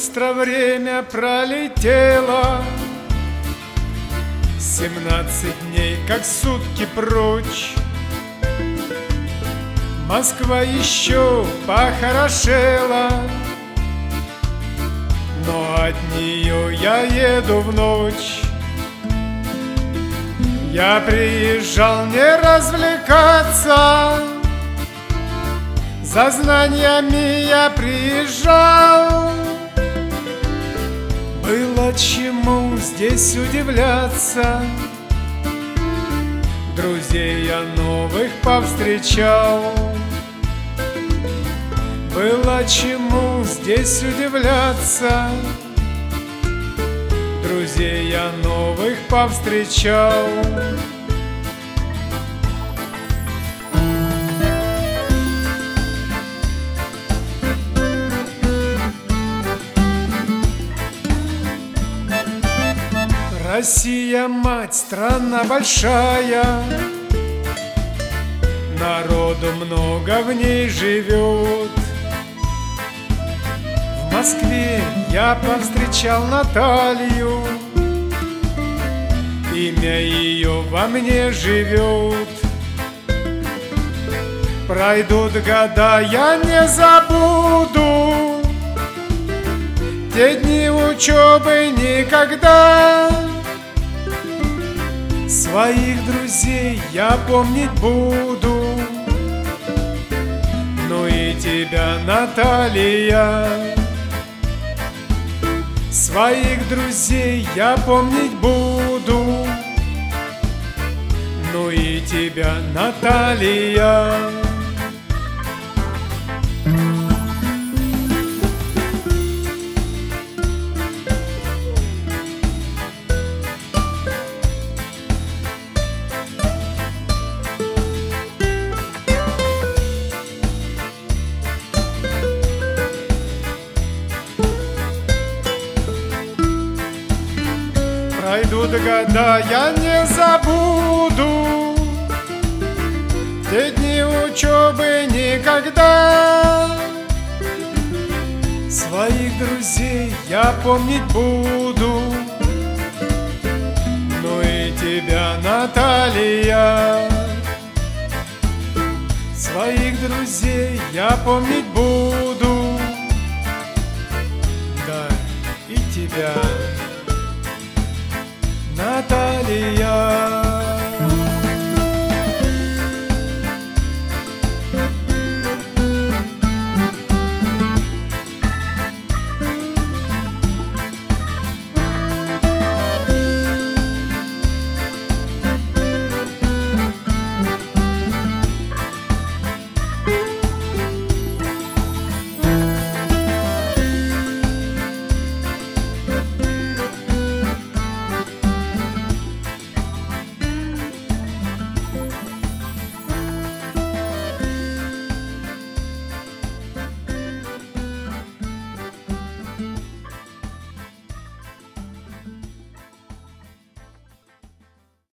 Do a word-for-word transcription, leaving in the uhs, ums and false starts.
быстро время пролетело, семнадцать дней, как сутки прочь. Москва еще похорошела, но от нее я еду в ночь. Я приезжал не развлекаться, за знаниями я приезжал. Было чему здесь удивляться, друзей я новых повстречал. Было чему здесь удивляться, друзей я новых повстречал. Россия, мать, страна большая, народу много в ней живет. В Москве я повстречал Наталью, имя ее во мне живет. Пройдут года, я не забуду те дни учебы никогда. Своих друзей я помнить буду, ну и тебя, Наталья. Своих друзей я помнить буду, ну и тебя, Наталья. Пройдут года, я не забуду те дни учебы никогда. Своих друзей я помнить буду, ну и тебя, Наталья. Своих друзей я помнить буду, да, и тебя.